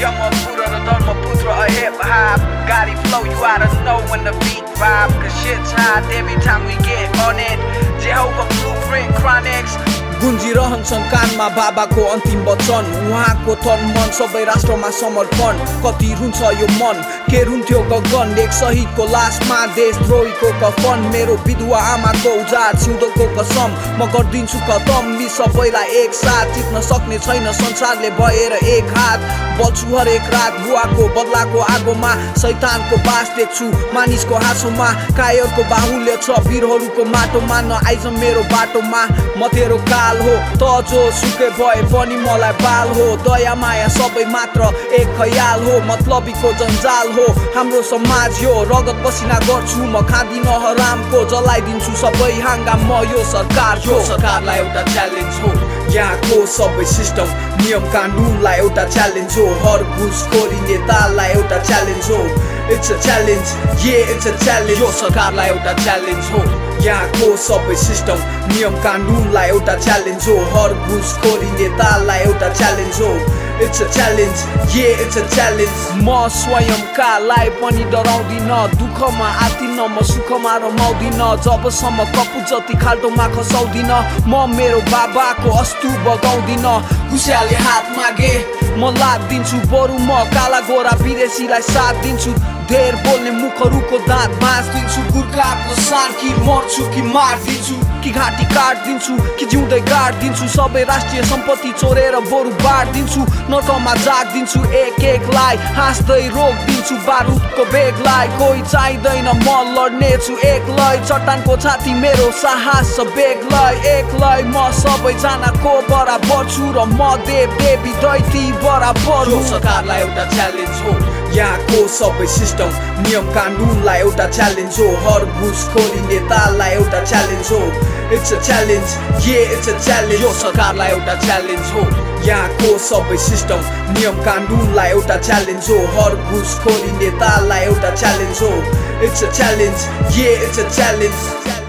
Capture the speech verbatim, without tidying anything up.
Yamabuddha, the Dharmaputra, a hip hop. Gotti flow, you oughta know when the beat vibe. Cause shit's hot every time we get on it. Jehovah Blueprint Chronics. गुन्जिरहन्छन् कानमा बाबाको अन्तिम वचन उहाँको तन मन सबै राष्ट्रमा समर्पण कति रुन्छ यो मन के रुन्थ्यो गगन एक शहीदको लासमा देशद्रोहीको कफन मेरो विधवा आमाको उजाड सिउँदोको कसम म गर्दिन्छु कदम यी सबैलाई एक साथ टिप्न सक्ने छैन संसारले भएर एक हात बल्छु हरेक रात बुवाको बदलाको आगोमा शैतानको बास देख्छु मानिसको हाँसोमा कायरको बाहुल्य छ वीरहरूको माटोमा नआइज मेरो बाटोमा म तेरो काल हो त जो सुकै भए पनि मलाई बाल हो दया माया सबै मात्र एक खयाल हो मतलबीको जन्जाल हो हाम्रो समाज यो रगत पसिना गर्छु म खादिन हरामको जलाइदिन्छु सबै हाङ्गा म यो सरकार हो सरकारलाई एउटा च्यालेन्ज हो यहाँको सबै सिस्टम नियम कानुनलाई एउटा च्यालेन्ज हो हर घुसखोरी नेतालाई एउटा च्यालेन्ज हो It's a challenge, yeah it's a challenge यो सरकारलाई एउटा च्यालेन्ज हो यहाँको सबै सिस्टम नियम कानुनलाई एउटा च्यालेन्ज हो हर घुसखोरी नेतालाई एउटा च्यालेन्ज हो It's a challenge, yeah it's a challenge म स्वयंकालाई पनि डराउँदिन दुःखमा आतिन म सुखमा रमाउँदिन जबसम्म कपु जति खाल्टोमा खसाउँदिन म मेरो बाबाको अस्तु बगाउँदिन खुसियाले हात मागे म लात दिन्छु बरु म काला गोरा विदेशीलाई साथ दिन्छु धेर बोल्ने मुखहरूको दाँत बाँच दिन्छु गुर्खाको सान कि मर्छु कि मारिदिन्छु कि घाँटी काटिदिन्छु कि जिउँदै गाडिदिन्छु सबै राष्ट्रिय सम्पत्ति चोरेर बरु बाँडिदिन्छु नर्कमा जागिदिन्छु एक एकलाई हाँस्दै रोकिदिन्छु बारुदको बेगलाई कोही चाहिँदैन म लड्नेछु एक्लै चट्टानको छाती मेरो साहस छ बेग्लै एक्लै म सबैजनाको बराबर छु र म देव देवी दैती बराबर हो सरकारलाई एउटा च्यालेन्ज हो यहाँको सबै सिस्टम नियम कानुनलाई एउटा च्यालेन्ज हो हर घुसखोरी नेतालाई एउटा च्यालेन्ज हो It's a challenge, yeah it's a challenge यो सरकारलाई एउटा च्यालेन्ज हो यहाँको सबै सिस्टम नियम कानुनलाई एउटा च्यालेन्ज हो हर घुसखोरी नेतालाई एउटा च्यालेन्ज हो It's a challenge, yeah it's a challenge